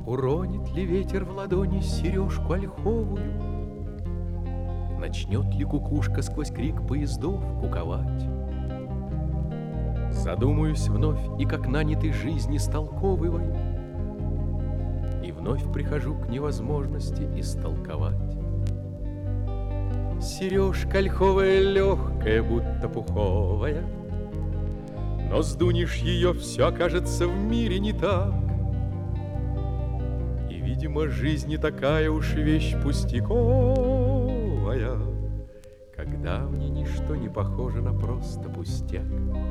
Уронит ли ветер в ладони сережку ольховую? Начнет ли кукушка сквозь крик поездов куковать? Задумаюсь вновь и как нанятой жизни столковываю, и вновь прихожу к невозможности истолковать. Сережка ольховая легкая, будто пуховая, но сдунешь ее, все окажется в мире не так. И, видимо, жизнь не такая уж вещь пустяковая, когда в ней ничто не похоже на просто пустяк.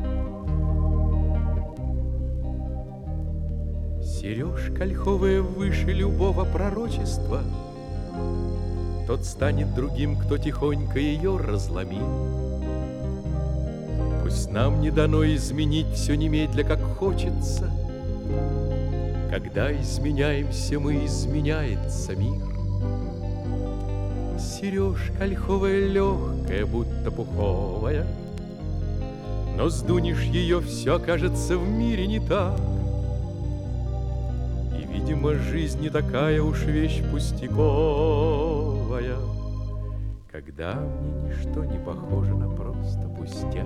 Сережка ольховая выше любого пророчества, тот станет другим, кто тихонько ее разломил. Пусть нам не дано изменить все немедля, как хочется. Когда изменяемся мы, изменяется мир. Сережка ольховая легкая, будто пуховая, но сдунешь ее, все окажется в мире не так. И, видимо, жизнь не такая уж вещь пустяковая, когда в ней ничто не похоже на просто пустяк.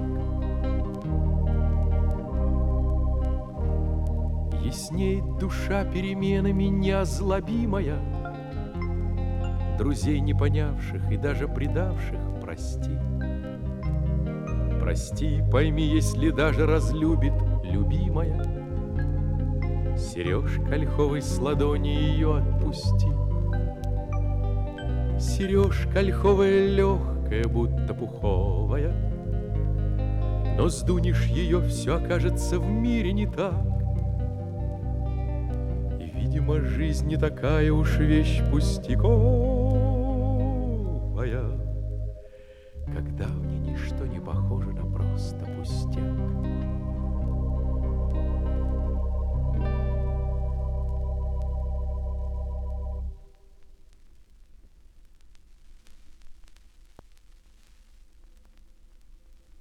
Яснеет душа переменами неозлобимая, друзей не понявших и даже предавших прости. Прости, пойми, если даже разлюбит любимая, сережка ольховой с ладони ее отпусти. Сережка ольховая легкая, будто пуховая, но сдунешь ее, все окажется в мире не так. И, видимо, жизнь не такая уж вещь пустяковая,